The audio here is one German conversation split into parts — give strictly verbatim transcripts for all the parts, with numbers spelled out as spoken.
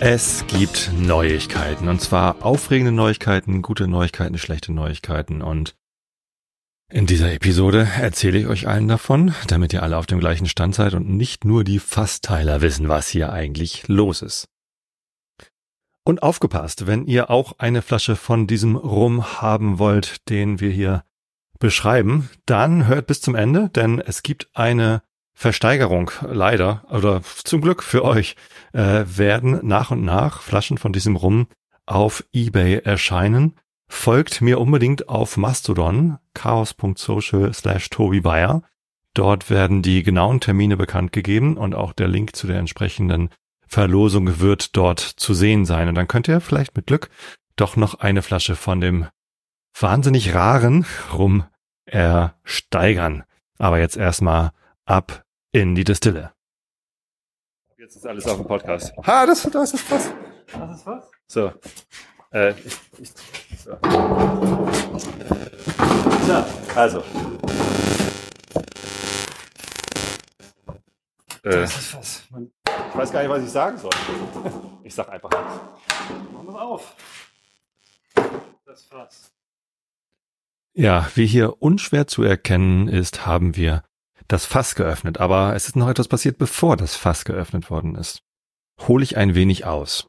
Es gibt Neuigkeiten, und zwar aufregende Neuigkeiten, gute Neuigkeiten, schlechte Neuigkeiten, und in dieser Episode erzähle ich euch allen davon, damit ihr alle auf dem gleichen Stand seid und nicht nur die Fassteiler wissen, was hier eigentlich los ist. Und aufgepasst, wenn ihr auch eine Flasche von diesem Rum haben wollt, den wir hier beschreiben, dann hört bis zum Ende, denn es gibt eine Versteigerung, leider, oder zum Glück für euch, äh, werden nach und nach Flaschen von diesem Rum auf eBay erscheinen. Folgt mir unbedingt auf Mastodon, chaos.social slash Tobi Bayer. Dort werden die genauen Termine bekannt gegeben und auch der Link zu der entsprechenden Verlosung wird dort zu sehen sein. Und dann könnt ihr vielleicht mit Glück doch noch eine Flasche von dem wahnsinnig raren Rum ersteigern. Aber jetzt erstmal ab in die Distille. Jetzt ist alles auf dem Podcast. Ha, das, das ist was. Das ist was? So. Äh, ich, ich, so. Ja, also. Äh, das ist was. Ich weiß gar nicht, was ich sagen soll. Ich sag einfach nichts. Mach mal auf. Das ist was. Ja, wie hier unschwer zu erkennen ist, haben wir das Fass geöffnet, aber es ist noch etwas passiert, bevor das Fass geöffnet worden ist. Hole ich ein wenig aus.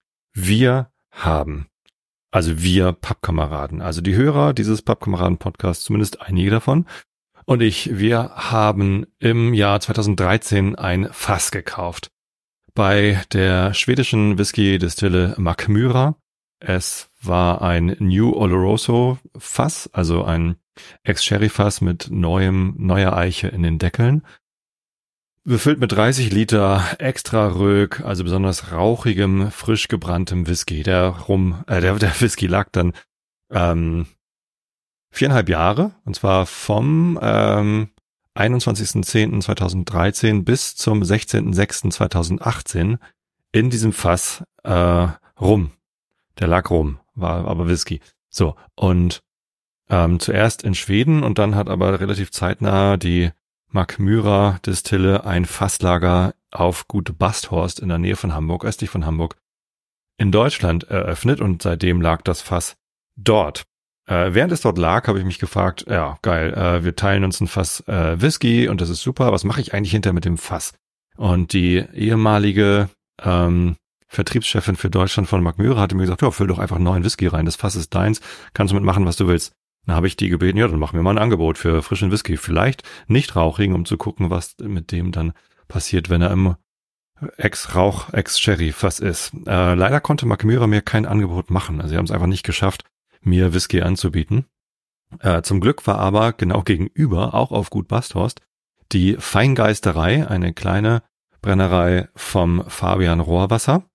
Wir haben, also wir Pappkameraden, also die Hörer dieses Pappkameraden-Podcasts, zumindest einige davon, und ich, wir haben im Jahr zweitausenddreizehn ein Fass gekauft bei der schwedischen Whisky-Distille Mackmyra. Es war ein New Oloroso Fass, also ein Ex-Sherry-Fass mit neuem, neuer Eiche in den Deckeln. Befüllt mit dreißig Liter extra Rög, also besonders rauchigem, frisch gebranntem Whisky. Der Rum, äh, der, der Whisky lag dann ähm, viereinhalb Jahre, und zwar vom ähm, einundzwanzigsten zehnten zweitausenddreizehn bis zum sechzehnten sechsten zweitausendachtzehn in diesem Fass äh, rum. Der lag rum, war aber Whisky. So, und ähm, zuerst in Schweden, und dann hat aber relativ zeitnah die Mackmyra Distille ein Fasslager auf Gut Basthorst in der Nähe von Hamburg, östlich von Hamburg, in Deutschland eröffnet, und seitdem lag das Fass dort. Äh, während es dort lag, habe ich mich gefragt, ja, geil, äh, wir teilen uns ein Fass äh, Whisky und das ist super, was mache ich eigentlich hinterher mit dem Fass? Und die ehemalige ähm, Vertriebschefin für Deutschland von Mackmyra hatte mir gesagt, ja, füll doch einfach einen neuen Whisky rein, das Fass ist deins, kannst du mitmachen, was du willst. Dann habe ich die gebeten, ja, dann machen wir mal ein Angebot für frischen Whisky, vielleicht nicht rauchigen, um zu gucken, was mit dem dann passiert, wenn er im Ex-Rauch, Ex-Sherry-Fass ist. Äh, leider konnte Mackmyra mir kein Angebot machen, also sie haben es einfach nicht geschafft, mir Whisky anzubieten. Äh, zum Glück war aber genau gegenüber, auch auf Gut Basthorst, die Feingeisterei, eine kleine Brennerei vom Fabian Rohrwasser.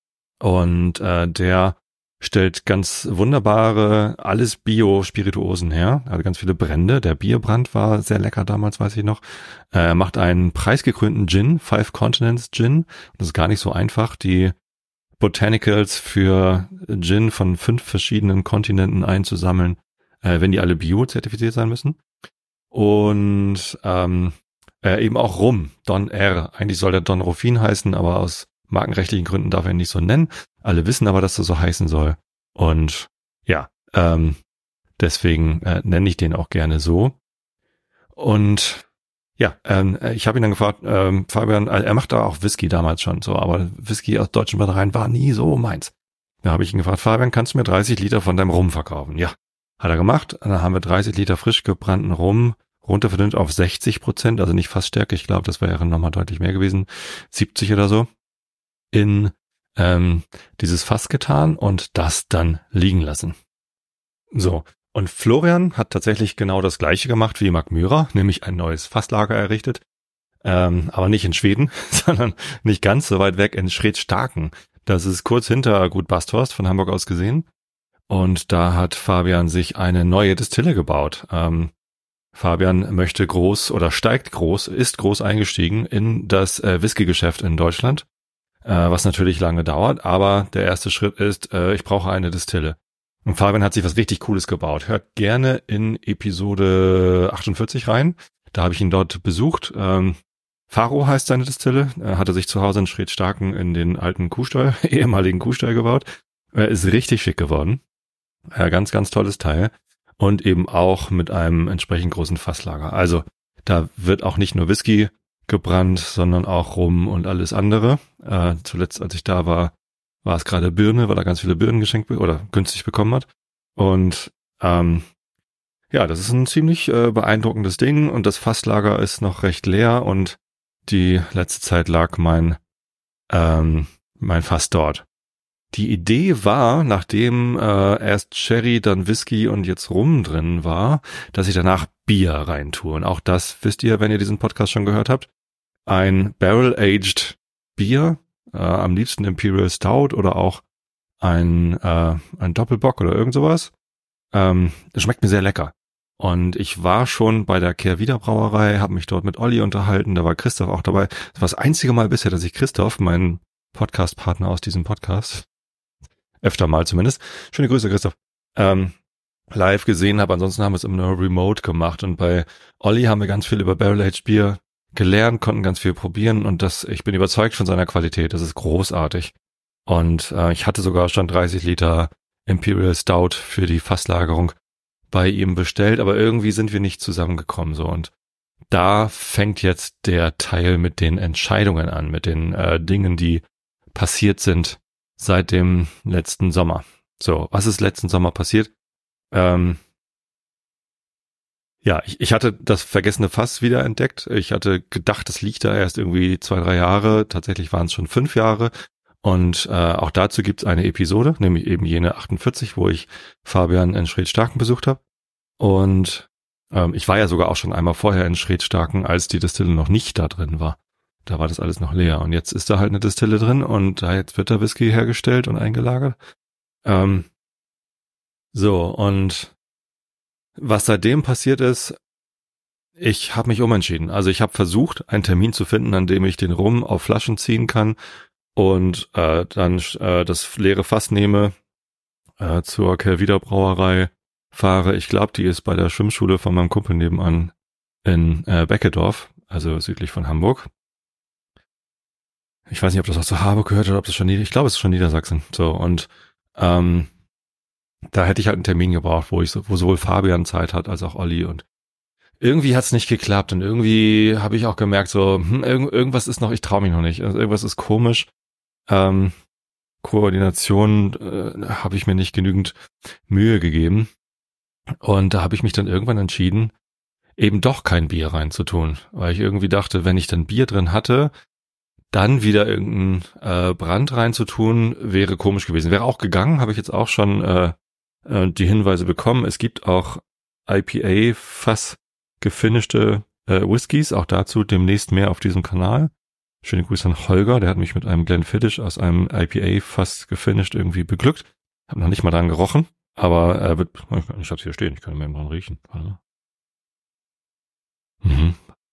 Und äh, der stellt ganz wunderbare, alles Bio-Spirituosen her, also ganz viele Brände. Der Bierbrand war sehr lecker damals, weiß ich noch. Er macht einen preisgekrönten Gin, Five Continents Gin. Das ist gar nicht so einfach, die Botanicals für Gin von fünf verschiedenen Kontinenten einzusammeln, äh, wenn die alle Bio-zertifiziert sein müssen. Und ähm, äh, eben auch Rum, Don R. Eigentlich soll der Don Ruffin heißen, aber aus markenrechtlichen Gründen darf er ihn nicht so nennen. Alle wissen aber, dass er so heißen soll. Und ja, ähm, deswegen äh, nenne ich den auch gerne so. Und ja, ähm, ich habe ihn dann gefragt, ähm, Fabian, er macht da auch Whisky damals schon so, aber Whisky aus deutschen Brennereien war nie so meins. Da habe ich ihn gefragt, Fabian, kannst du mir dreißig Liter von deinem Rum verkaufen? Ja, hat er gemacht. Dann haben wir dreißig Liter frisch gebrannten Rum runterverdünnt auf sechzig Prozent, also nicht Fassstärke, ich glaube, das wäre nochmal deutlich mehr gewesen, siebzig oder so, in ähm, dieses Fass getan und das dann liegen lassen. So, und Florian hat tatsächlich genau das Gleiche gemacht wie Mackmyra, nämlich ein neues Fasslager errichtet, ähm, aber nicht in Schweden, sondern nicht ganz so weit weg in Schredstarken. Das ist kurz hinter Gut Basthorst von Hamburg aus gesehen. Und da hat Fabian sich eine neue Distille gebaut. Ähm, Fabian möchte groß oder steigt groß, ist groß eingestiegen in das äh, Whisky-Geschäft in Deutschland, äh, was natürlich lange dauert, aber der erste Schritt ist, äh, ich brauche eine Distille. Und Fabian hat sich was richtig Cooles gebaut. Hört gerne in Episode achtundvierzig rein. Da habe ich ihn dort besucht. Ähm, Faro heißt seine Distille. Er hatte sich zu Hause in Schredstarken in den alten Kuhstall, ehemaligen Kuhstall gebaut. Er ist richtig schick geworden. Äh, ganz, ganz tolles Teil. Und eben auch mit einem entsprechend großen Fasslager. Also da wird auch nicht nur Whisky gebrannt, sondern auch Rum und alles andere. Äh, zuletzt, als ich da war, war es gerade Birne, weil er ganz viele Birnen geschenkt be- oder günstig bekommen hat. Und ähm, ja, das ist ein ziemlich äh, beeindruckendes Ding und das Fasslager ist noch recht leer und die letzte Zeit lag mein ähm, mein Fass dort. Die Idee war, nachdem äh, erst Sherry, dann Whisky und jetzt Rum drin war, dass ich danach Bier reintue. Und auch das wisst ihr, wenn ihr diesen Podcast schon gehört habt. Ein Barrel-Aged Bier, äh, am liebsten Imperial Stout oder auch ein, äh, ein Doppelbock oder irgend sowas. Ähm, das schmeckt mir sehr lecker. Und ich war schon bei der Kehrwieder Brauerei, habe mich dort mit Olli unterhalten, da war Christoph auch dabei. Das war das einzige Mal bisher, dass ich Christoph, meinen Podcast-Partner aus diesem Podcast, öfter mal zumindest, schöne Grüße Christoph, ähm, live gesehen habe. Ansonsten haben wir es immer nur remote gemacht. Und bei Olli haben wir ganz viel über Barrel-Aged Bier gelernt, konnten ganz viel probieren und das, ich bin überzeugt von seiner Qualität, das ist großartig. Und äh, ich hatte sogar schon dreißig Liter Imperial Stout für die Fasslagerung bei ihm bestellt, aber irgendwie sind wir nicht zusammengekommen so und da fängt jetzt der Teil mit den Entscheidungen an, mit den äh, Dingen, die passiert sind seit dem letzten Sommer. So, was ist letzten Sommer passiert? Ähm, ja, ich, ich hatte das vergessene Fass wieder entdeckt. Ich hatte gedacht, das liegt da erst irgendwie zwei, drei Jahre. Tatsächlich waren es schon fünf Jahre. Und äh, auch dazu gibt's eine Episode, nämlich eben jene achtundvierzig, wo ich Fabian in Schredstarken besucht habe. Und ähm, ich war ja sogar auch schon einmal vorher in Schredstarken, als die Distille noch nicht da drin war. Da war das alles noch leer. Und jetzt ist da halt eine Distille drin und da jetzt wird der Whisky hergestellt und eingelagert. Ähm, so, und was seitdem passiert ist, ich habe mich umentschieden. Also ich habe versucht, einen Termin zu finden, an dem ich den Rum auf Flaschen ziehen kann und äh, dann äh, das leere Fass nehme, äh, zur Kehrwieder Brauerei fahre. Ich glaube, die ist bei der Schwimmschule von meinem Kumpel nebenan in äh, Beckedorf, also südlich von Hamburg. Ich weiß nicht, ob das auch zu Harburg gehört oder ob das schon Nieder- ich glaube, es ist schon Niedersachsen. So, und ähm, da hätte ich halt einen Termin gebraucht, wo ich so, wo sowohl Fabian Zeit hat als auch Olli und irgendwie hat's nicht geklappt und irgendwie habe ich auch gemerkt, so hm, irgend, irgendwas ist noch, ich traue mich noch nicht, also irgendwas ist komisch. Ähm, Koordination äh, habe ich mir nicht genügend Mühe gegeben und da habe ich mich dann irgendwann entschieden, eben doch kein Bier reinzutun, weil ich irgendwie dachte, wenn ich dann Bier drin hatte, dann wieder irgendein äh, Brand reinzutun, wäre komisch gewesen. Wäre auch gegangen, habe ich jetzt auch schon äh, äh, die Hinweise bekommen. Es gibt auch I P A-Fass gefinischte äh, Whiskys, auch dazu demnächst mehr auf diesem Kanal. Schöne Grüße an Holger, der hat mich mit einem Glenfiddich aus einem I P A-Fass gefinisht irgendwie beglückt. Hab noch nicht mal dran gerochen, aber äh, wird, ich hab's hier stehen, ich kann mehr dran riechen. Mhm.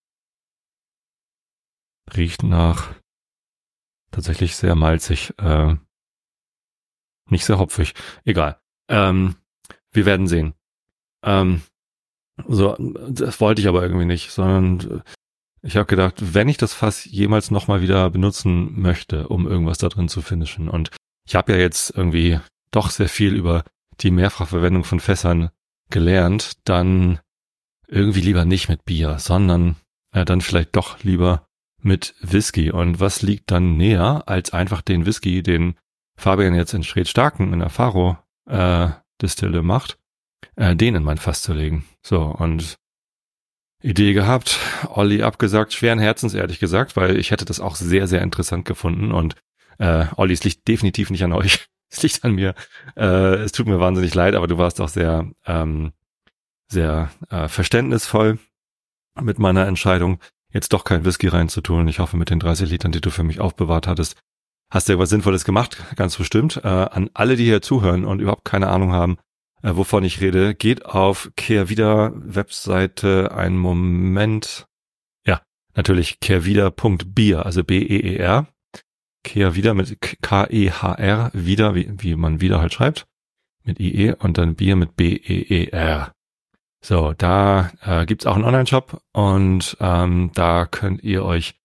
Riecht nach tatsächlich sehr malzig, äh, nicht sehr hopfig. Egal. Ähm, wir werden sehen. Ähm, so, das wollte ich aber irgendwie nicht, sondern ich habe gedacht, wenn ich das Fass jemals nochmal wieder benutzen möchte, um irgendwas da drin zu finishen, und ich habe ja jetzt irgendwie doch sehr viel über die Mehrfachverwendung von Fässern gelernt, dann irgendwie lieber nicht mit Bier, sondern äh, dann vielleicht doch lieber mit Whisky. Und was liegt dann näher, als einfach den Whisky, den Fabian jetzt in Schredstarken in der Faro äh, Distille macht, äh, den in mein Fass zu legen. So, und Idee gehabt, Olli abgesagt, schweren Herzens ehrlich gesagt, weil ich hätte das auch sehr, sehr interessant gefunden und äh, Olli, es liegt definitiv nicht an euch, es liegt an mir. Äh, es tut mir wahnsinnig leid, aber du warst auch sehr, ähm, sehr äh, verständnisvoll mit meiner Entscheidung, jetzt doch kein Whisky reinzutun. Ich hoffe, mit den dreißig Litern, die du für mich aufbewahrt hattest, hast du was Sinnvolles gemacht, ganz bestimmt. Äh, an alle, die hier zuhören und überhaupt keine Ahnung haben, äh, wovon ich rede, geht auf Kehrwieder Webseite, einen Moment. Ja, natürlich kehrwieder Punkt bier, also B E E R. Kehrwieder mit K E H R, wieder, wie, wie man wieder halt schreibt, mit I E und dann Bier mit B E E R. So, da äh, gibt's auch einen Online-Shop und ähm, da könnt ihr euch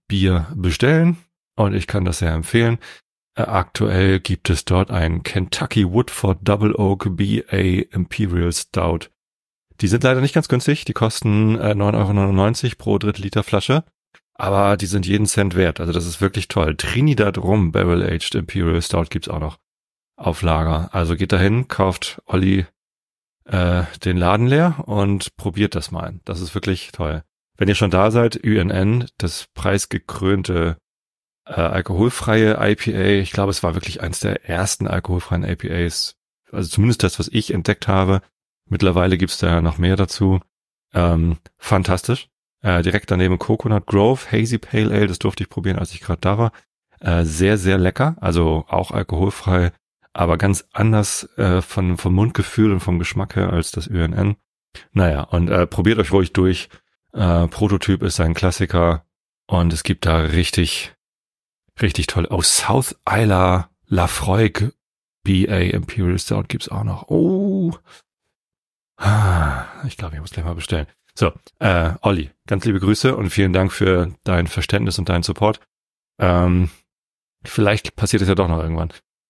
Bier bestellen und ich kann das sehr empfehlen. Äh, aktuell gibt es dort ein Kentucky Woodford Double Oak B A Imperial Stout. Die sind leider nicht ganz günstig, die kosten äh, neun Euro neunundneunzig pro Drittel-Liter Flasche, aber die sind jeden Cent wert, also das ist wirklich toll. Trinidad Rum Barrel Aged Imperial Stout gibt's auch noch auf Lager. Also geht dahin, kauft Olli äh, den Laden leer und probiert das mal. Das ist wirklich toll. Wenn ihr schon da seid, Ü N N, das preisgekrönte äh, alkoholfreie I P A. Ich glaube, es war wirklich eins der ersten alkoholfreien I P As. Also zumindest das, was ich entdeckt habe. Mittlerweile gibt's da ja noch mehr dazu. Ähm, fantastisch. Äh, direkt daneben Coconut Grove, Hazy Pale Ale. Das durfte ich probieren, als ich gerade da war. Äh, sehr, sehr lecker. Also auch alkoholfrei, aber ganz anders äh, von, vom Mundgefühl und vom Geschmack her als das Ü N N. Naja, und äh, probiert euch ruhig durch. Äh, Prototyp ist ein Klassiker und es gibt da richtig, richtig toll. Oh, South Isla Lafroig B A Imperial Stout gibt's auch noch. Oh, ich glaube, ich muss gleich mal bestellen. So, äh, Olli, ganz liebe Grüße und vielen Dank für dein Verständnis und deinen Support. Ähm, vielleicht passiert es ja doch noch irgendwann,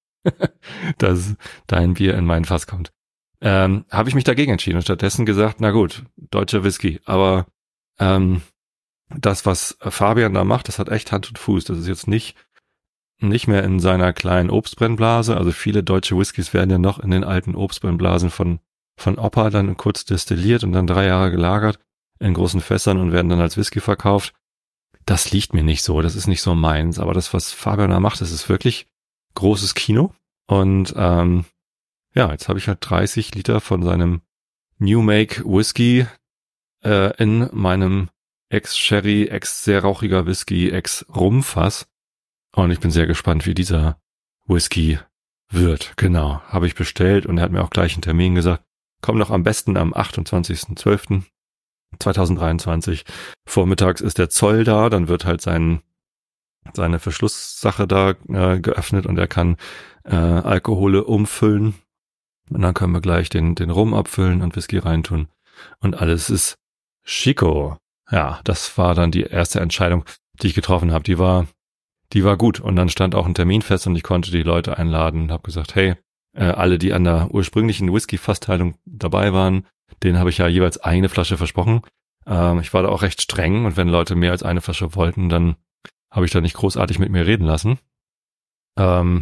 dass dein Bier in meinen Fass kommt. Ähm, habe ich mich dagegen entschieden und stattdessen gesagt, na gut, deutscher Whisky, aber ähm, das, was Fabian da macht, das hat echt Hand und Fuß. Das ist jetzt nicht nicht mehr in seiner kleinen Obstbrennblase. Also viele deutsche Whiskys werden ja noch in den alten Obstbrennblasen von von Opa dann kurz destilliert und dann drei Jahre gelagert in großen Fässern und werden dann als Whisky verkauft. Das liegt mir nicht so. Das ist nicht so meins. Aber das, was Fabian da macht, das ist wirklich großes Kino. Und ähm, ja, jetzt habe ich halt dreißig Liter von seinem New Make Whisky äh, in meinem Ex-Sherry, ex-sehr rauchiger Whisky, ex-Rumfass. Und ich bin sehr gespannt, wie dieser Whisky wird. Genau, habe ich bestellt und er hat mir auch gleich einen Termin gesagt. Komm doch am besten am achtundzwanzigsten zwölften zweitausenddreiundzwanzig. Vormittags ist der Zoll da, dann wird halt sein seine Verschlusssache da äh, geöffnet und er kann äh, Alkohole umfüllen. Und dann können wir gleich den den Rum abfüllen und Whisky reintun. Und alles ist Chico. Ja, das war dann die erste Entscheidung, die ich getroffen habe. Die war, die war gut. Und dann stand auch ein Termin fest und ich konnte die Leute einladen und habe gesagt, hey, äh, alle, die an der ursprünglichen Whisky-Fassteilung dabei waren, denen habe ich ja jeweils eine Flasche versprochen. Ähm, ich war da auch recht streng und wenn Leute mehr als eine Flasche wollten, dann habe ich da nicht großartig mit mir reden lassen. Ähm,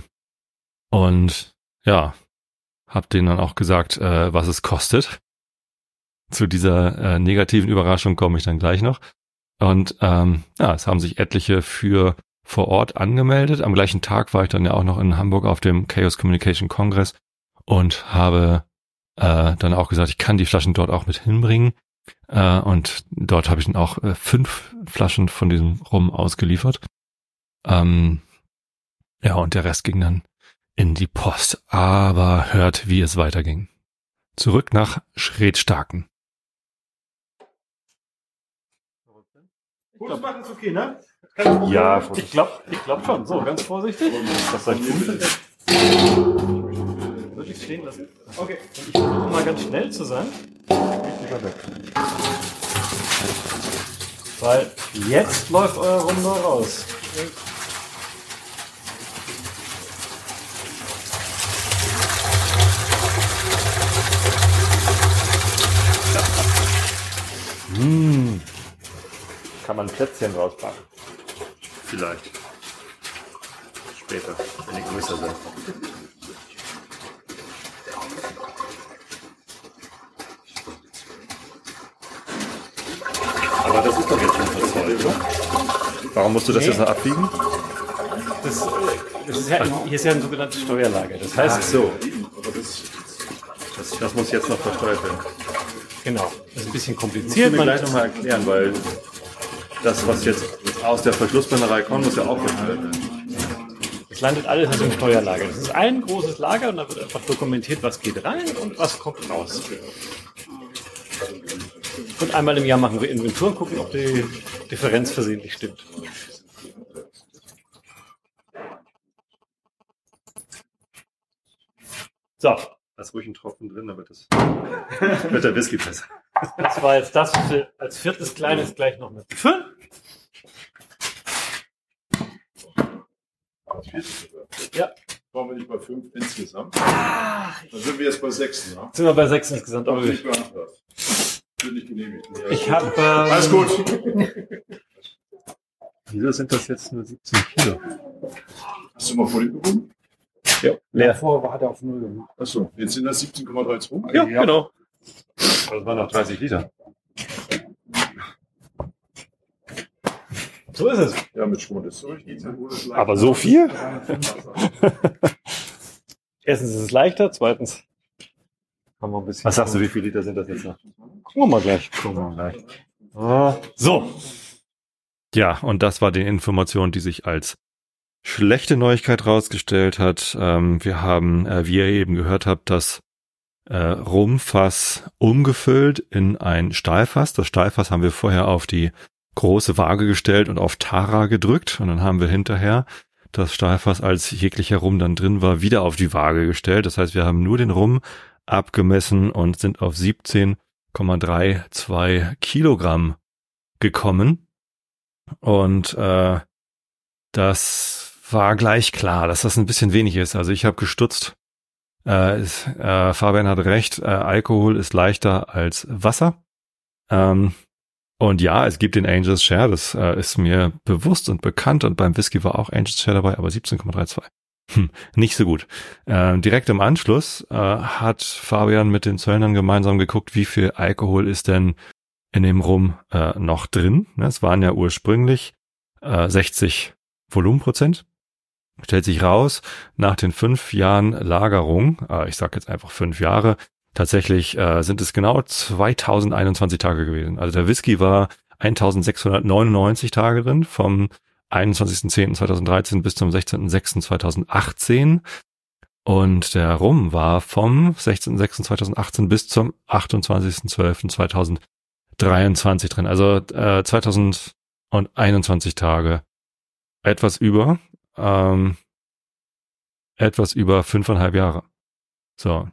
und ja, habe denen dann auch gesagt, äh, was es kostet. Zu dieser äh, negativen Überraschung komme ich dann gleich noch. Und ähm, ja, es haben sich etliche für vor Ort angemeldet. Am gleichen Tag war ich dann ja auch noch in Hamburg auf dem Chaos Communication Kongress und habe äh, dann auch gesagt, ich kann die Flaschen dort auch mit hinbringen. Äh, und dort habe ich dann auch äh, fünf Flaschen von diesem Rum ausgeliefert. Ähm, ja, und der Rest ging dann in die Post. Aber hört, wie es weiterging. Zurück nach Schredstarken. Fotos machen ist okay, ne? Ja, ich glaube ich glaub schon. So, ganz vorsichtig. Das soll ich tun? Würde ich stehen lassen. Okay. Und ich versuche mal ganz schnell zu sein. Weil jetzt läuft euer Runde raus. Mmh. Kann man Plätzchen rauspacken? Vielleicht. Später, wenn die größer sind. Aber das ist doch jetzt schon verzollt, oder? Warum musst du das Nee. jetzt noch abbiegen? Das, das ist ja ein, hier ist ja ein sogenanntes Steuerlager. Das heißt, Ach so. Aber das, das, das muss jetzt noch versteuert werden. genau, das ist ein bisschen Musst du kompliziert. mir Man, gleich nochmal erklären, weil das, was jetzt aus der Verschlussbrennerei kommt, muss ja auch versteuert werden. es landet alles in so einem Steuerlager. Das ist ein großes Lager und da wird einfach dokumentiert, was geht rein und was kommt raus. Und einmal im Jahr machen wir Inventur und gucken, ob die Differenz versehentlich stimmt. So, Lass ruhig einen Tropfen drin, damit das wird der Whisky besser. das war jetzt das, was wir als viertes Kleines gleich noch mit befüllen. Ja. Waren wir nicht bei fünf insgesamt? Ah, Dann sind wir jetzt bei sechs, ne? sind wir bei sechs insgesamt. Aber Aber nicht beantragt. Wird nicht genehmigt. ich habe... Ähm, Alles gut. Wieso sind das jetzt nur siebzehn Kilo? Hast du mal vor den geguckt? Ja, leer. Davor hat er auf Null gemacht. Achso, jetzt sind das siebzehn Komma drei zwei. Ja, genau. Das waren noch dreißig Liter. So ist es. Ja, mit Schwund ist so. Aber so viel? Erstens ist es leichter, zweitens haben wir ein bisschen... Was sagst du, wie viele Liter sind das jetzt noch? Gucken wir mal gleich. Gucken wir mal gleich. So. Ja, und das war die Information, die sich als schlechte Neuigkeit rausgestellt hat. Ähm, wir haben, äh, wie ihr eben gehört habt, das äh, Rumfass umgefüllt in ein Stahlfass. Das Stahlfass haben wir vorher auf die große Waage gestellt und auf Tara gedrückt. Und dann haben wir hinterher das Stahlfass, als jeglicher Rum dann drin war, wieder auf die Waage gestellt. Das heißt, wir haben nur den Rum abgemessen und sind auf siebzehn Komma zweiunddreißig Kilogramm gekommen. Und äh, das war gleich klar, dass das ein bisschen wenig ist. Also ich habe gestutzt. Äh, ist, äh, Fabian hat recht, äh, Alkohol ist leichter als Wasser. Ähm, und ja, es gibt den Angels Share, das äh, ist mir bewusst und bekannt. Und beim Whisky war auch Angels Share dabei, aber siebzehn Komma zweiunddreißig. Hm, nicht so gut. Äh, direkt im Anschluss äh, hat Fabian mit den Zöllnern gemeinsam geguckt, wie viel Alkohol ist denn in dem Rum äh, noch drin. Es waren ja ursprünglich äh, sechzig Volumenprozent. Stellt sich raus, nach den fünf Jahren Lagerung, äh, ich sag jetzt einfach fünf Jahre, tatsächlich äh, sind es genau zweitausendeinundzwanzig Tage gewesen. Also der Whisky war eintausendsechshundertneunundneunzig Tage drin, vom einundzwanzigsten zehnten zweitausenddreizehn bis zum sechzehnten sechsten zweitausendachtzehn. Und der Rum war vom sechzehnten sechsten zweitausendachtzehn bis zum achtundzwanzigsten zwölften zweitausenddreiundzwanzig drin. Also äh, zweitausendeinundzwanzig Tage. Etwas über, ähm, etwas über fünfeinhalb Jahre. So.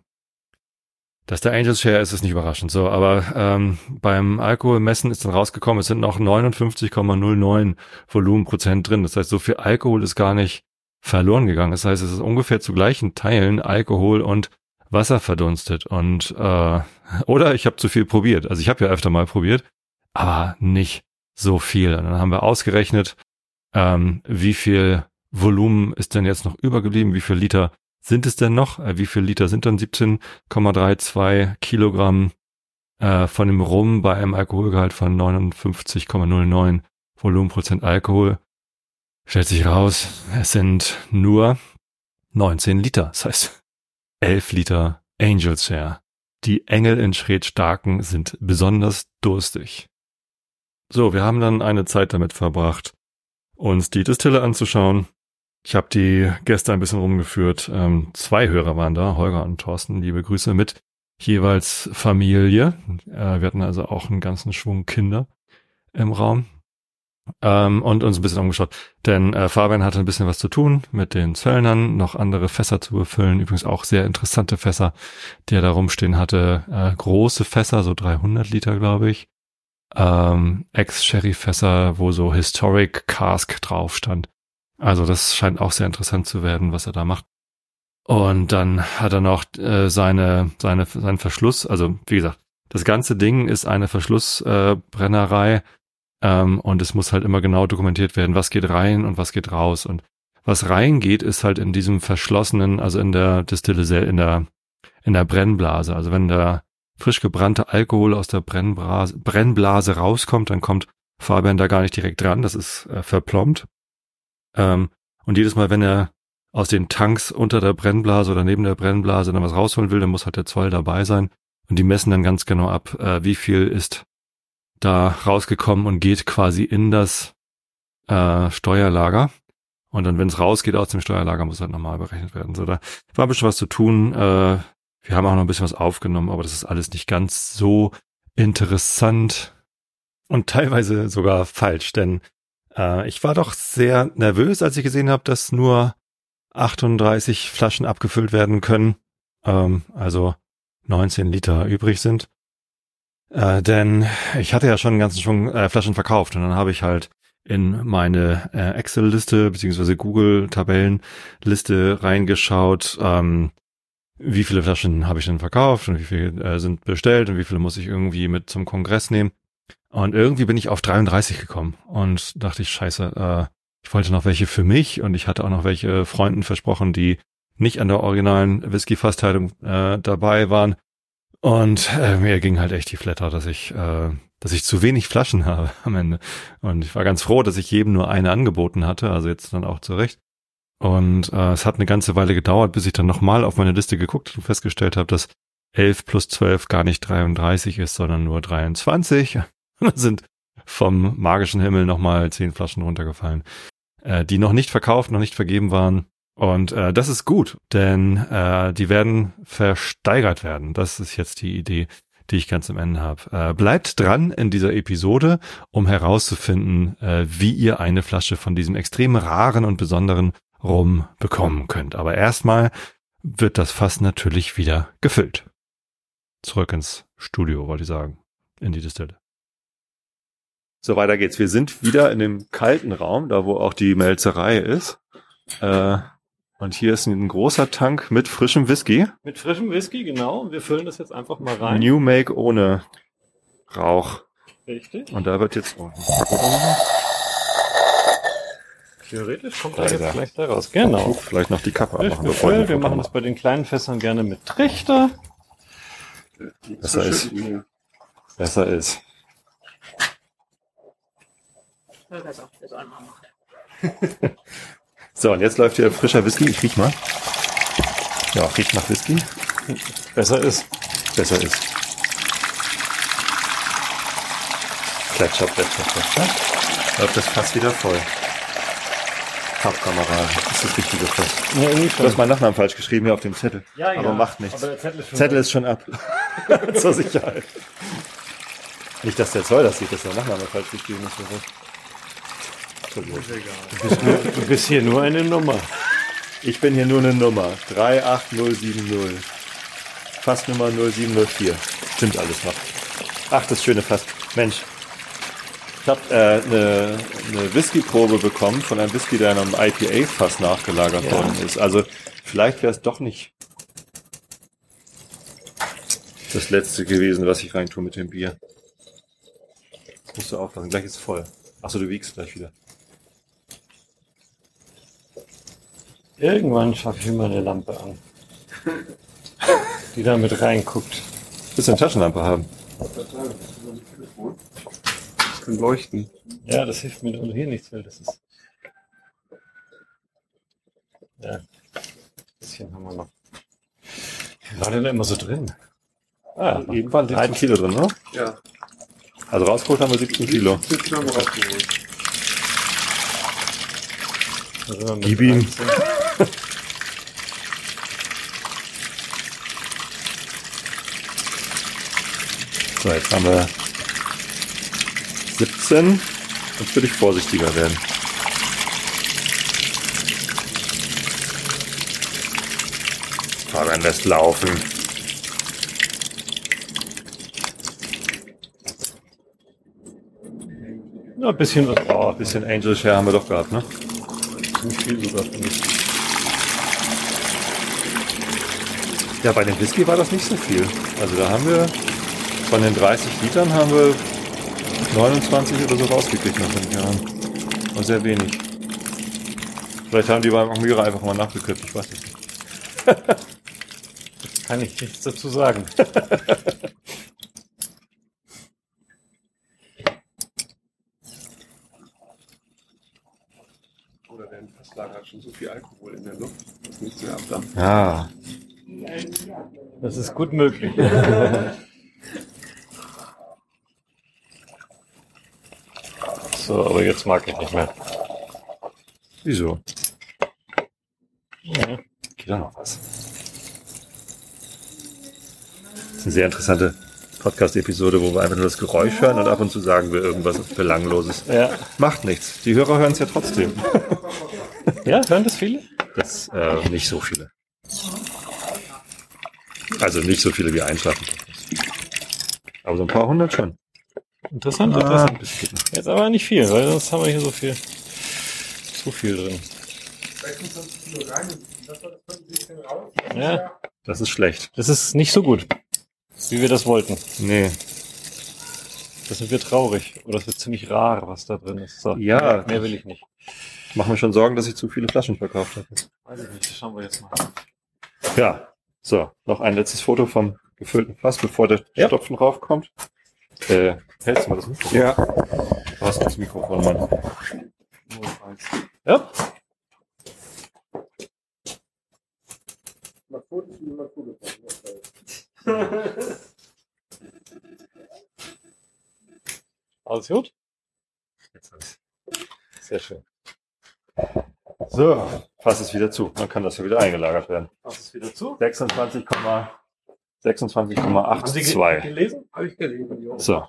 Dass der Angels Share ist, ist nicht überraschend. So, aber ähm, beim Alkoholmessen ist dann rausgekommen, es sind noch neunundfünfzig Komma null neun Volumenprozent drin. Das heißt, so viel Alkohol ist gar nicht verloren gegangen. Das heißt, es ist ungefähr zu gleichen Teilen Alkohol und Wasser verdunstet. Und äh, oder ich habe zu viel probiert. Also ich habe ja öfter mal probiert, aber nicht so viel. Und dann haben wir ausgerechnet, ähm, wie viel Volumen ist denn jetzt noch übergeblieben, wie viel Liter sind es denn noch? Äh, wie viel Liter sind dann siebzehn Komma zweiunddreißig Kilogramm äh, von dem Rum bei einem Alkoholgehalt von neunundfünfzig Komma null neun Volumenprozent Alkohol? Stellt sich raus, es sind nur neunzehn Liter. Das heißt, elf Liter Angels Share. Die Engel in Schrägstarken sind besonders durstig. So, wir haben dann eine Zeit damit verbracht, uns die Distille anzuschauen. Ich habe die Gäste ein bisschen rumgeführt. Ähm, zwei Hörer waren da, Holger und Thorsten. Liebe Grüße mit jeweils Familie. Äh, wir hatten also auch einen ganzen Schwung Kinder im Raum. Ähm, und uns ein bisschen umgeschaut. Denn äh, Fabian hatte ein bisschen was zu tun mit den Zöllnern, noch andere Fässer zu befüllen. Übrigens auch sehr interessante Fässer, die er da rumstehen hatte. Äh, große Fässer, so dreihundert Liter, glaube ich. Ähm, Ex-Sherry-Fässer, wo so Historic Cask drauf stand. Also das scheint auch sehr interessant zu werden, was er da macht. Und dann hat er noch äh, seine seine seinen Verschluss, also wie gesagt, das ganze Ding ist eine Verschlussbrennerei äh, ähm, und es muss halt immer genau dokumentiert werden, was geht rein und was geht raus. Und was reingeht, ist halt in diesem verschlossenen, also in der Distille, in der in der Brennblase. Also wenn der frisch gebrannte Alkohol aus der Brennblase, Brennblase rauskommt, dann kommt Fabian da gar nicht direkt dran, das ist äh, verplombt. Ähm, und jedes Mal, wenn er aus den Tanks unter der Brennblase oder neben der Brennblase dann was rausholen will, dann muss halt der Zoll dabei sein. Und die messen dann ganz genau ab, äh, wie viel ist da rausgekommen und geht quasi in das äh, Steuerlager. Und dann, wenn es rausgeht aus dem Steuerlager, muss halt normal berechnet werden. So, da war ein bisschen was zu tun. Äh, wir haben auch noch ein bisschen was aufgenommen, aber das ist alles nicht ganz so interessant und teilweise sogar falsch, denn äh, ich war doch sehr nervös, als ich gesehen habe, dass nur achtunddreißig Flaschen abgefüllt werden können, ähm, also neunzehn Liter übrig sind. Äh, denn ich hatte ja schon einen ganzen Schwung äh, Flaschen verkauft und dann habe ich halt in meine äh, Excel-Liste beziehungsweise Google-Tabellenliste reingeschaut, ähm, wie viele Flaschen habe ich denn verkauft und wie viele äh, sind bestellt und wie viele muss ich irgendwie mit zum Kongress nehmen. Und irgendwie bin ich auf dreiunddreißig gekommen und dachte ich, scheiße, äh, ich wollte noch welche für mich und ich hatte auch noch welche Freunden versprochen, die nicht an der originalen Whisky-Fassteilung äh, dabei waren. Und äh, mir ging halt echt die Flatter, dass ich äh, dass ich zu wenig Flaschen habe am Ende. Und ich war ganz froh, dass ich jedem nur eine angeboten hatte, also jetzt dann auch zurecht. Und äh, es hat eine ganze Weile gedauert, bis ich dann nochmal auf meine Liste geguckt und festgestellt habe, dass elf plus zwölf gar nicht dreiunddreißig ist, sondern nur dreiundzwanzig. Und dann sind vom magischen Himmel nochmal zehn Flaschen runtergefallen, äh, die noch nicht verkauft, noch nicht vergeben waren. Und äh, das ist gut, denn äh, die werden versteigert werden. Das ist jetzt die Idee, die ich ganz am Ende habe. Äh, bleibt dran in dieser Episode, um herauszufinden, äh, wie ihr eine Flasche von diesem extrem raren und besonderen Rum bekommen könnt. Aber erstmal wird das Fass natürlich wieder gefüllt. Zurück ins Studio, wollte ich sagen, in die Distille. So, weiter geht's. Wir sind wieder in dem kalten Raum, da wo auch die Melzerei ist. Äh, und hier ist ein großer Tank mit frischem Whisky. Mit frischem Whisky, genau. Und wir füllen das jetzt einfach mal rein. New Make ohne Rauch. Richtig. Und da wird jetzt... Oh, theoretisch kommt da er jetzt gleich da raus. Genau. Vielleicht noch die Kappe Frisch abmachen, bevor befüllt. Wir machen das bei den kleinen Fässern gerne mit Trichter. Besser ist. Besser ist. So, und jetzt läuft hier frischer Whisky. Ich riech mal. Ja, riecht nach Whisky. Besser ist. Besser ist. Plätscher, plätscher, plätscher. Läuft das Fass wieder voll. Pappkamera, das ist das richtige Fass. Ja, irgendwie Du hast meinen Nachnamen falsch geschrieben hier auf dem Zettel. Ja, aber ja. macht nichts. Aber der Zettel ist schon, Zettel ist schon ab. Zur Sicherheit. Nicht, dass der Zoll das sieht, dass der Nachname falsch geschrieben ist. Entschuldigung. Du bist, nur, du bist hier nur eine Nummer. Ich bin hier nur eine Nummer. drei acht null sieben null. Fassnummer null sieben null vier. Stimmt alles noch. Ach, das schöne Fass. Mensch. Ich habe äh, eine, eine Whisky-Probe bekommen von einem Whisky, der in einem I P A-Fass nachgelagert Ja. worden ist. Also vielleicht wäre es doch nicht das letzte gewesen, was ich reintue mit dem Bier. Musst du aufpassen, gleich ist es voll. Achso, du wiegst gleich wieder. Irgendwann schaffe ich immer eine Lampe an, die da mit reinguckt. Willst du eine Taschenlampe haben? Das kann leuchten. Ja, das hilft mir nur hier nichts, weil das ist... Ja, ein bisschen haben wir noch. Wie war denn da immer so drin? Ah, Eben waren siebzehn Kilo drin, ne? Ja. Also rausgeholt haben wir siebzehn Kilo. Jetzt haben wir rausgeholt. da sind wir mit Gib ihm. dreizehn. So, jetzt haben wir siebzehn. Jetzt würde ich vorsichtiger werden. Fabian lässt laufen. Ja, ein bisschen was. Oh, ein bisschen Angel Share haben wir doch gehabt, ne? Nicht viel sogar, finde ich. Ja, bei dem Whisky war das nicht so viel. Also da haben wir von den dreißig Litern haben wir neunundzwanzig oder so rausgekriegt nach fünf Jahren. War sehr wenig. Vielleicht haben die beim Amira einfach mal nachgekippt, ich weiß es nicht. Kann ich nichts dazu sagen. Oder der Fasslager hat schon so viel Alkohol in der Luft, dass nichts mehr abdampft. Ah, Das ist gut möglich. So, aber jetzt mag ich nicht mehr. wieso? Ja. Geht da noch was? Das ist eine sehr interessante Podcast-Episode, wo wir einfach nur das Geräusch hören und ab und zu sagen wir irgendwas Belangloses. Ja. Macht nichts. Die Hörer hören es ja trotzdem. Ja, hören das viele? Das äh, nicht so viele. Also nicht so viele wie einschlafen. Aber so ein paar hundert schon. Interessant, Ah, interessant. bisschen. Jetzt aber nicht viel, weil sonst haben wir hier so viel, so viel drin. sechsundzwanzig Kilo rein. Das war das fünfzig raus. Ja, Das ist schlecht. das ist nicht so gut, wie wir das wollten. Nee. Das sind wir traurig. Oder es wird ziemlich rar, was da drin ist. So, Ja. mehr, mehr will ich nicht. Ich mache mir schon Sorgen, dass ich zu viele Flaschen verkauft habe. Weiß ich nicht, das schauen wir jetzt mal. Ja. So, noch ein letztes Foto vom gefüllten Fass, bevor der Ja. Stopfen raufkommt. Äh, hältst du mal das Mikrofon? Ja. Du hast das Mikrofon, Mann. Ja, Mal Fotos, wie man Fotos macht. alles gut? Jetzt hab ich's. Sehr schön. So, Fass ist wieder zu. Dann kann das ja wieder eingelagert werden. Machst du es wieder zu? sechsundzwanzig Komma Haben Sie ge- zweiundachtzig. gelesen? Habe ich gelesen, ja. So,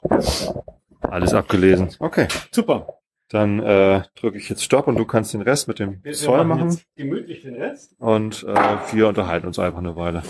alles abgelesen. Okay, Super. dann äh, drücke ich jetzt Stopp und du kannst den Rest mit dem Wir, Zoll wir machen. jetzt gemütlich den Rest. Und äh, wir unterhalten uns einfach eine Weile.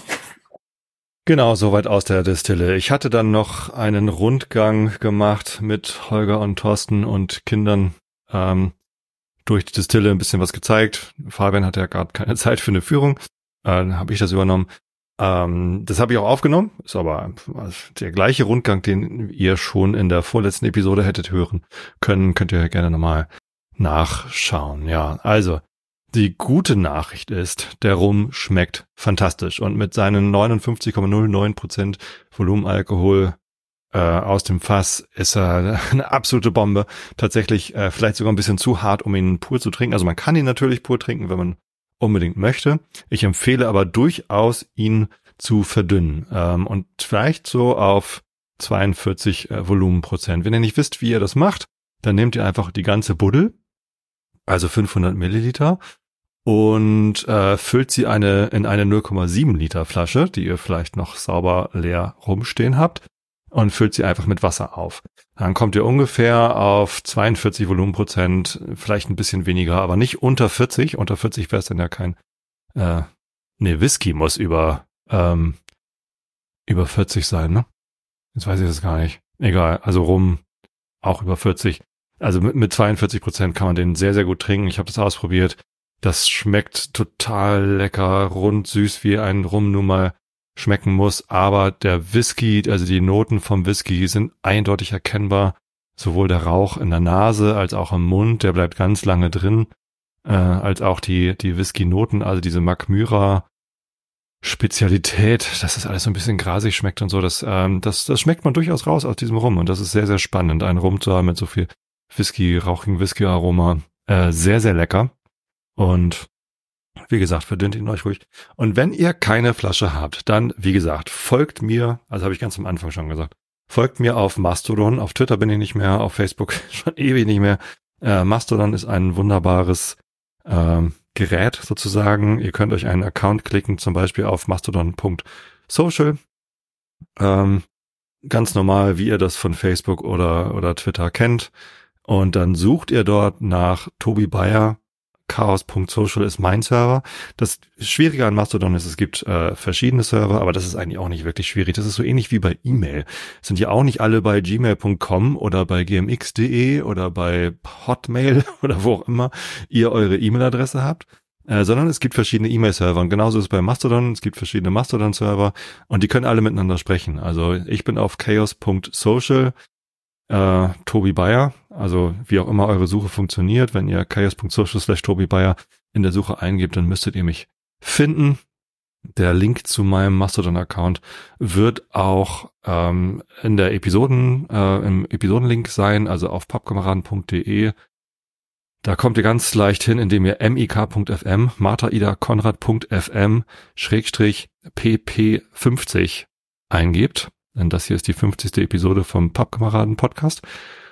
Genau, soweit aus der Destille. Ich hatte dann noch einen Rundgang gemacht mit Holger und Thorsten und Kindern ähm, durch die Destille, ein bisschen was gezeigt. Fabian hatte ja gerade keine Zeit für eine Führung. Äh, dann habe ich das übernommen. Ähm, das habe ich auch aufgenommen. Ist aber der gleiche Rundgang, den ihr schon in der vorletzten Episode hättet hören können. Könnt ihr gerne nochmal nachschauen. Ja, also die gute Nachricht ist, der Rum schmeckt fantastisch und mit seinen neunundfünfzig Komma null neun Prozent Volumenalkohol äh, aus dem Fass ist er eine absolute Bombe. Tatsächlich äh, vielleicht sogar ein bisschen zu hart, um ihn pur zu trinken. Also man kann ihn natürlich pur trinken, wenn man unbedingt möchte. Ich empfehle aber durchaus, ihn zu verdünnen ähm, und vielleicht so auf zweiundvierzig äh, Volumenprozent. Wenn ihr nicht wisst, wie ihr das macht, dann nehmt ihr einfach die ganze Buddel, also fünfhundert Milliliter, und äh, füllt sie eine in eine null Komma sieben Liter Flasche, die ihr vielleicht noch sauber leer rumstehen habt, und füllt sie einfach mit Wasser auf. Dann kommt ihr ungefähr auf zweiundvierzig Volumenprozent, vielleicht ein bisschen weniger, aber nicht unter vierzig. Unter vierzig wäre es dann ja kein, äh, nee, Whisky muss über ähm, über vierzig sein, ne? Jetzt weiß ich das gar nicht. Egal, also Rum auch über vierzig. Also mit, mit zweiundvierzig Prozent kann man den sehr, sehr gut trinken. Ich habe das ausprobiert. Das schmeckt total lecker, rund, süß, wie ein Rum nun mal schmecken muss. Aber der Whisky, also die Noten vom Whisky sind eindeutig erkennbar. Sowohl der Rauch in der Nase als auch im Mund, der bleibt ganz lange drin. Äh, als auch die, die Whisky-Noten, also diese Mackmyra Spezialität, dass das alles so ein bisschen grasig schmeckt und so. Das, ähm, das, das schmeckt man durchaus raus aus diesem Rum. Und das ist sehr, sehr spannend, einen Rum zu haben mit so viel Whisky, rauchigen Whisky-Aroma. Äh, sehr, sehr lecker. Und wie gesagt, verdünnt ihn euch ruhig. Und wenn ihr keine Flasche habt, dann, wie gesagt, folgt mir, also habe ich ganz am Anfang schon gesagt, folgt mir auf Mastodon. Auf Twitter bin ich nicht mehr, auf Facebook schon ewig nicht mehr. Äh, Mastodon ist ein wunderbares ähm, Gerät sozusagen. Ihr könnt euch einen Account klicken, zum Beispiel auf mastodon Punkt social. Ähm, ganz normal, wie ihr das von Facebook oder, oder Twitter kennt. Und dann sucht ihr dort nach Tobi Bayer. Chaos Punkt social ist mein Server. Das Schwierige an Mastodon ist, es gibt äh, verschiedene Server, aber das ist eigentlich auch nicht wirklich schwierig. Das ist so ähnlich wie bei E-Mail. Sind ja auch nicht alle bei gmail Punkt com oder bei gmx Punkt de oder bei Hotmail oder wo auch immer ihr eure E-Mail-Adresse habt, äh, sondern es gibt verschiedene E-Mail-Server. Und genauso ist es bei Mastodon. Es gibt verschiedene Mastodon-Server und die können alle miteinander sprechen. Also ich bin auf chaos Punkt social. Äh, Tobi Bayer, also wie auch immer eure Suche funktioniert, wenn ihr chaos Punkt social slash Tobi Bayer in der Suche eingebt, dann müsstet ihr mich finden. Der Link zu meinem Mastodon-Account wird auch ähm, in der Episoden, äh, im Episodenlink sein, also auf pappkameraden Punkt de. Da kommt ihr ganz leicht hin, indem ihr mik Punkt fm, Martha Ida Konrad Punkt fm, Schrägstrich P P fünfzig eingebt. Denn das hier ist die fünfzigste Episode vom Pappkameraden-Podcast.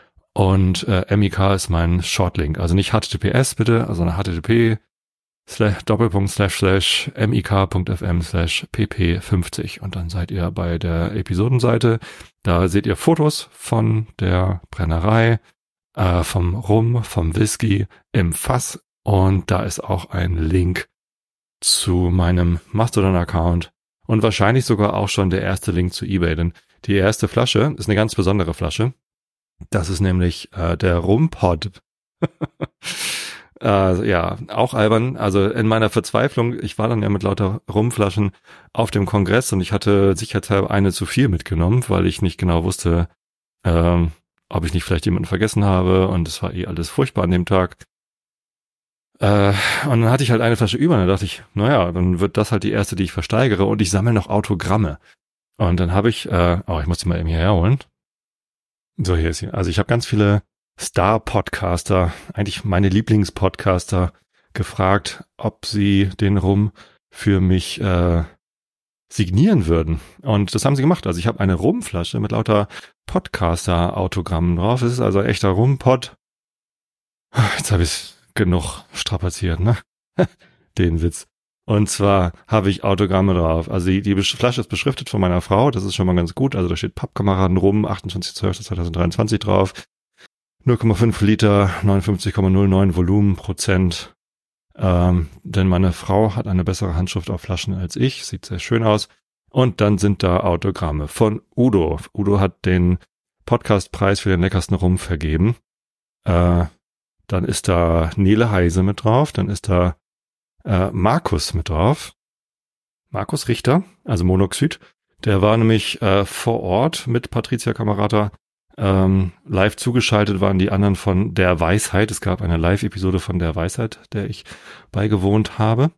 Und äh, mik ist mein Shortlink. Also nicht H T T P S bitte, sondern H T T P slash Doppelpunkt slash slash mik Punkt fm slash P P fünfzig. Und dann seid ihr bei der Episodenseite. Da seht ihr Fotos von der Brennerei, äh, vom Rum, vom Whisky im Fass. Und da ist auch ein Link zu meinem Mastodon-Account. Und wahrscheinlich sogar auch schon der erste Link zu eBay, denn die erste Flasche ist eine ganz besondere Flasche. Das ist nämlich äh, der Rumpod. äh, ja, auch albern. Also in meiner Verzweiflung, ich war dann ja mit lauter Rumflaschen auf dem Kongress und ich hatte sicherheitshalber eine zu viel mitgenommen, weil ich nicht genau wusste, ähm, ob ich nicht vielleicht jemanden vergessen habe, und es war eh alles furchtbar an dem Tag. Äh, und dann hatte ich halt eine Flasche über und dann dachte ich, naja, dann wird das halt die erste, die ich versteigere, und ich sammle noch Autogramme. Und dann habe ich, äh, oh, ich muss die mal eben hierher holen. So, hier ist sie. Also ich habe ganz viele Star-Podcaster, eigentlich meine Lieblingspodcaster, gefragt, ob sie den Rum für mich äh, signieren würden. Und das haben sie gemacht. Also ich habe eine Rumflasche mit lauter Podcaster-Autogrammen drauf. Es ist also echter Rumpod. Jetzt habe ich genug strapaziert, ne? Den Witz. Und zwar habe ich Autogramme drauf. Also die, die Flasche ist beschriftet von meiner Frau. Das ist schon mal ganz gut. Also da steht Pappkameraden Rum, achtundzwanzigster zwölfter zweitausenddreiundzwanzig drauf. null Komma fünf Liter, neunundfünfzig Komma null neun Volumenprozent. Ähm, denn meine Frau hat eine bessere Handschrift auf Flaschen als ich. Sieht sehr schön aus. Und dann sind da Autogramme von Udo. Udo hat den Podcastpreis für den leckersten Rum vergeben. Äh, dann ist da Nele Heise mit drauf. Dann ist da äh, Markus mit drauf. Markus Richter, also Monoxid. Der war nämlich äh, vor Ort mit Patricia Camerata. Ähm, live zugeschaltet waren die anderen von Der Weisheit. Es gab eine Live-Episode von Der Weisheit, der ich beigewohnt habe.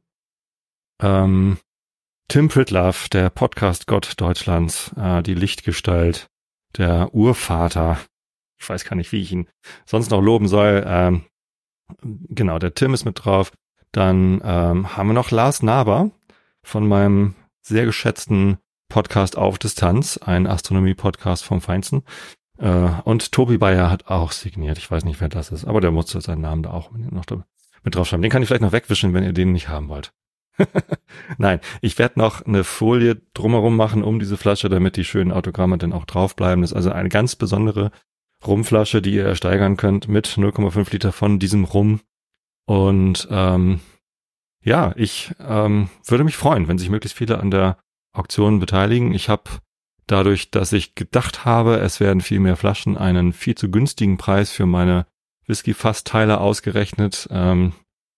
Ähm, Tim Pritlove, der Podcast-Gott Deutschlands, äh, die Lichtgestalt, der Urvater. Ich weiß gar nicht, wie ich ihn sonst noch loben soll. Ähm, genau, der Tim ist mit drauf. Dann ähm, haben wir noch Lars Naber von meinem sehr geschätzten Podcast Auf Distanz, ein Astronomie-Podcast vom Feinsten. Äh, und Tobi Bayer hat auch signiert. Ich weiß nicht, wer das ist, aber der muss seinen Namen da auch noch da mit draufschreiben. Den kann ich vielleicht noch wegwischen, wenn ihr den nicht haben wollt. Nein, ich werde noch eine Folie drumherum machen um diese Flasche, damit die schönen Autogramme dann auch draufbleiben. Das ist also eine ganz besondere Rumflasche, die ihr ersteigern könnt mit null Komma fünf Liter von diesem Rum. Und ähm, ja, ich ähm, würde mich freuen, wenn sich möglichst viele an der Auktion beteiligen. Ich habe dadurch, dass ich gedacht habe, es werden viel mehr Flaschen, einen viel zu günstigen Preis für meine Whisky-Fassteile ausgerechnet. Ähm,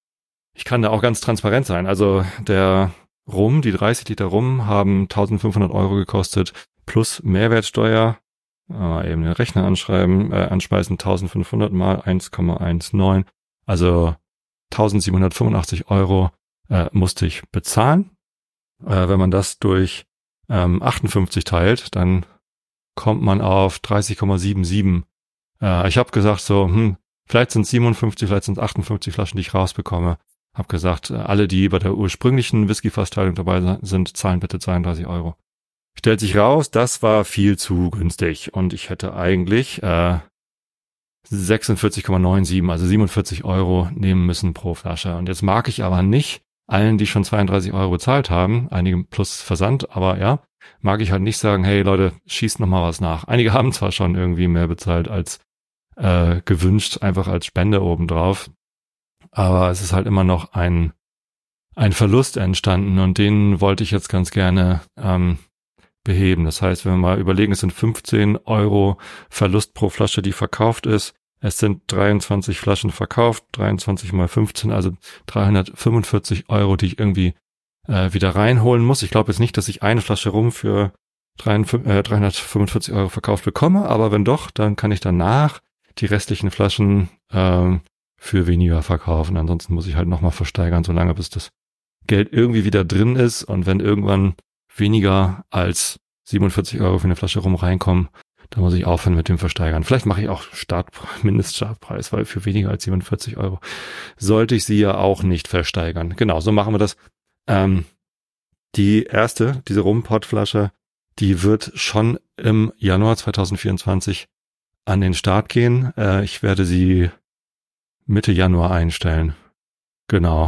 ich kann da auch ganz transparent sein. Also der Rum, die dreißig Liter Rum haben eintausendfünfhundert Euro gekostet, plus Mehrwertsteuer. Äh, eben den Rechner anschreiben, äh, anspeisen, eintausendfünfhundert mal eins Komma neunzehn. Also eintausendsiebenhundertfünfundachtzig Euro äh, musste ich bezahlen. Äh, wenn man das durch ähm, achtundfünfzig teilt, dann kommt man auf dreißig Komma siebenundsiebzig. Äh, ich habe gesagt so, hm, vielleicht sind es siebenundfünfzig, vielleicht sind es achtundfünfzig Flaschen, die ich rausbekomme. Hab gesagt, äh, alle, die bei der ursprünglichen Whisky-Fassteilung dabei sind, zahlen bitte zweiunddreißig Euro. Stellt sich raus, das war viel zu günstig und ich hätte eigentlich äh, sechsundvierzig Komma siebenundneunzig, also siebenundvierzig Euro nehmen müssen pro Flasche. Und jetzt mag ich aber nicht allen, die schon zweiunddreißig Euro bezahlt haben, einige plus Versand, aber ja, mag ich halt nicht sagen, hey Leute, schießt noch mal was nach. Einige haben zwar schon irgendwie mehr bezahlt als äh, gewünscht, einfach als Spende obendrauf, aber es ist halt immer noch ein ein Verlust entstanden und den wollte ich jetzt ganz gerne ähm, beheben. Das heißt, wenn wir mal überlegen, es sind fünfzehn Euro Verlust pro Flasche, die verkauft ist. Es sind dreiundzwanzig Flaschen verkauft, dreiundzwanzig mal fünfzehn, also dreihundertfünfundvierzig Euro, die ich irgendwie äh, wieder reinholen muss. Ich glaube jetzt nicht, dass ich eine Flasche Rum für dreihundertfünfundvierzig Euro verkauft bekomme, aber wenn doch, dann kann ich danach die restlichen Flaschen äh, für weniger verkaufen. Ansonsten muss ich halt nochmal versteigern, solange bis das Geld irgendwie wieder drin ist, und wenn irgendwann weniger als siebenundvierzig Euro für eine Flasche Rum reinkommen, dann muss ich aufhören mit dem Versteigern. Vielleicht mache ich auch Start, Mindeststartpreis, weil für weniger als siebenundvierzig Euro sollte ich sie ja auch nicht versteigern. Genau, so machen wir das. Ähm, die erste, diese Rum-Pod-Flasche, die wird schon im Januar zweitausendvierundzwanzig an den Start gehen. Äh, ich werde sie Mitte Januar einstellen. Genau.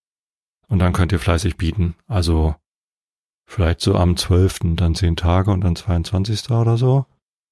Und dann könnt ihr fleißig bieten. Also vielleicht so am zwölften dann zehn Tage und dann zweiundzwanzigsten oder so.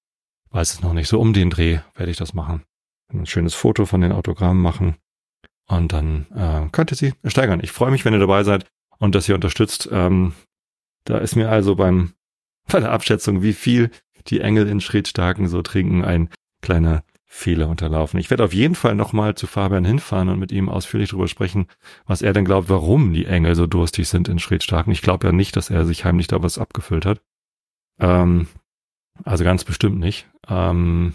Weiß es noch nicht. So um den Dreh werde ich das machen. Ein schönes Foto von den Autogrammen machen. Und dann äh, könnt ihr sie steigern. Ich freue mich, wenn ihr dabei seid und dass ihr unterstützt. Ähm, da ist mir also beim bei der Abschätzung, wie viel die Engel in Schrägstarken so trinken, ein kleiner Fehler unterlaufen. Ich werde auf jeden Fall nochmal zu Fabian hinfahren und mit ihm ausführlich darüber sprechen, was er denn glaubt, warum die Engel so durstig sind in Schredstarken. Ich glaube ja nicht, dass er sich heimlich da was abgefüllt hat. Ähm, also ganz bestimmt nicht. Ähm,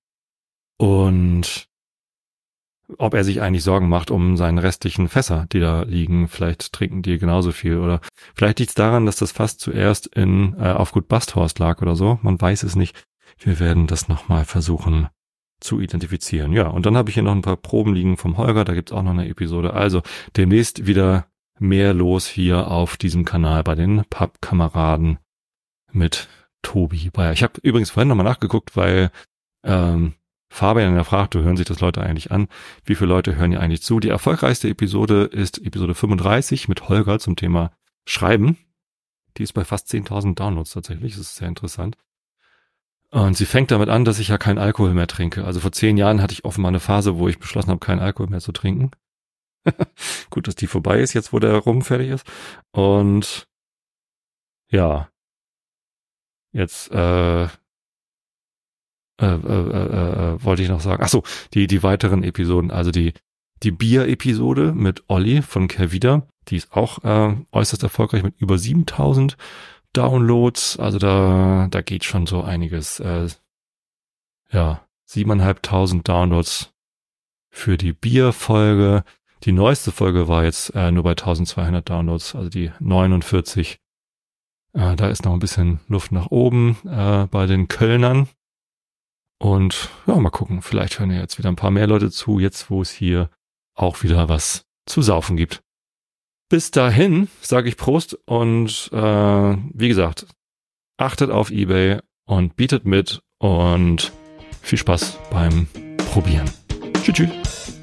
und ob er sich eigentlich Sorgen macht um seine restlichen Fässer, die da liegen. Vielleicht trinken die genauso viel. Oder vielleicht liegt es daran, dass das Fass zuerst in äh, auf Gut Basthorst lag oder so. Man weiß es nicht. Wir werden das nochmal versuchen zu identifizieren. Ja, und dann habe ich hier noch ein paar Proben liegen vom Holger. Da gibt's auch noch eine Episode. Also demnächst wieder mehr los hier auf diesem Kanal bei den Pappkameraden mit Tobi Bayer. Ich habe übrigens vorhin nochmal nachgeguckt, weil ähm, Fabian ja fragte, hören sich das Leute eigentlich an? Wie viele Leute hören hier eigentlich zu? Die erfolgreichste Episode ist Episode fünfunddreißig mit Holger zum Thema Schreiben. Die ist bei fast zehntausend Downloads tatsächlich. Das ist sehr interessant. Und sie fängt damit an, dass ich ja keinen Alkohol mehr trinke. Also vor zehn Jahren hatte ich offenbar eine Phase, wo ich beschlossen habe, keinen Alkohol mehr zu trinken. Gut, dass die vorbei ist, jetzt wo der Rum fertig ist. Und ja, jetzt äh, Äh, äh, äh, äh, wollte ich noch sagen. Ach so, die die weiteren Episoden, also die die Bier-Episode mit Olli von Kervida, die ist auch äh, äußerst erfolgreich mit über siebentausend Downloads. Also da da geht schon so einiges. Äh, ja, siebeneinhalbtausend Downloads für die Bier-Folge. Die neueste Folge war jetzt äh, nur bei eintausendzweihundert Downloads, also die neunundvierzig. Äh, da ist noch ein bisschen Luft nach oben äh, bei den Kölnern. Und ja, mal gucken, vielleicht hören ja jetzt wieder ein paar mehr Leute zu, jetzt wo es hier auch wieder was zu saufen gibt. Bis dahin sage ich Prost und äh, wie gesagt, achtet auf eBay und bietet mit und viel Spaß beim Probieren. Tschüss, tschüss.